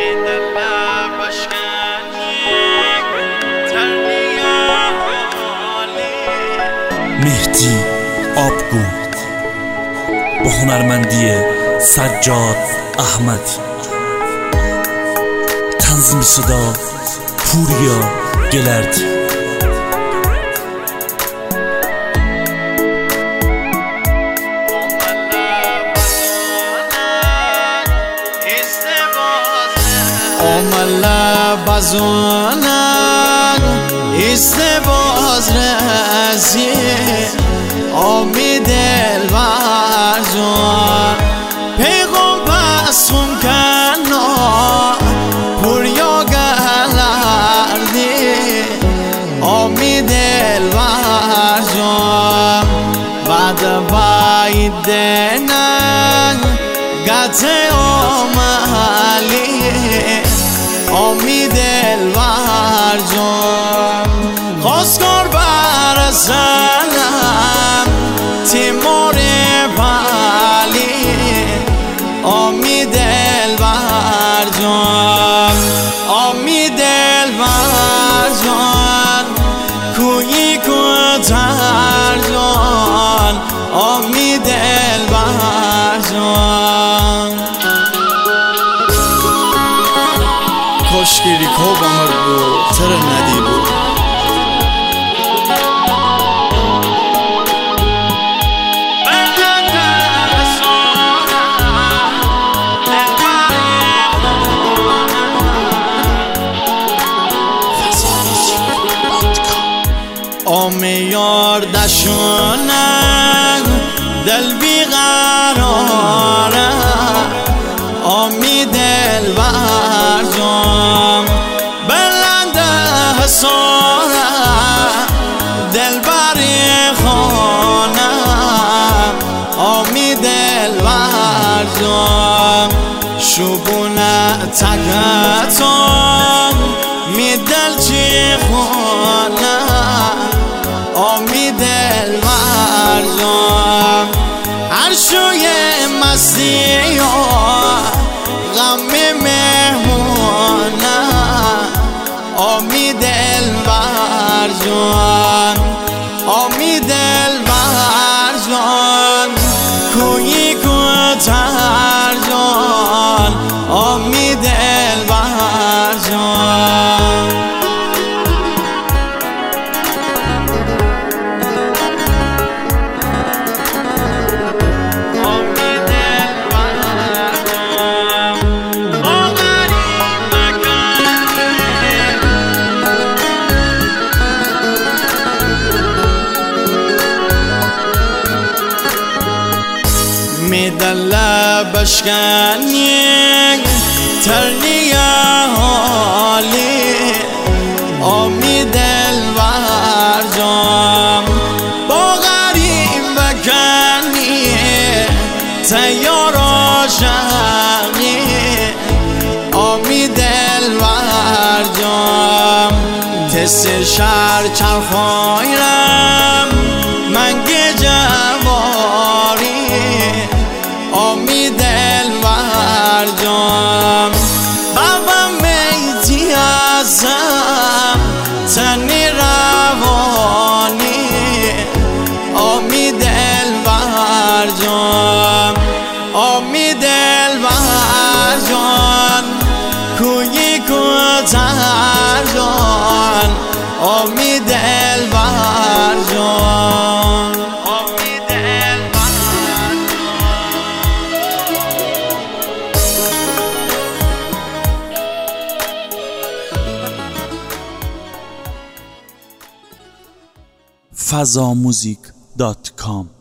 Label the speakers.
Speaker 1: مهدی آبگو با هنرمندی سجاد احمدی، تنظیم صدا پوریا گلردی.
Speaker 2: بازونن ازدواج رسی آمی دل برزون پیغم پسون کنا پوریا گلردی آمی دل برزون بعد بایدنن گته آمالی آمی دل برزون خواستگار برزنم تیمور پالی آمی دل برزون آمی دل برزون کویی کتر جان آمی دل برزون کشگیری کو بامر بود تر ندی بود آمی یار دشونن دل بیقراره آمی دل برزون بلند حسانه دل بری خانه آمی دل برزون شبونه تکتون می دل چی خانه آمی دل برزون عرشوی مسیح غم مهمونه آمی دل برزون آمی دل برزون کویی کتر جان آمی دل برزون میدل بشکنی ترنیه حالی آمی دل برزون با غریب بکنی تیار آشنی آمی دل برزون تست شهر چرخایرم منگه جواری آمی دل برزون بابا میتی ازم تنی روانی آمی دل برزون آمی دل برزون کویی کتر جان آمی دل برزون آمی دل برزون
Speaker 1: fazamuzik.com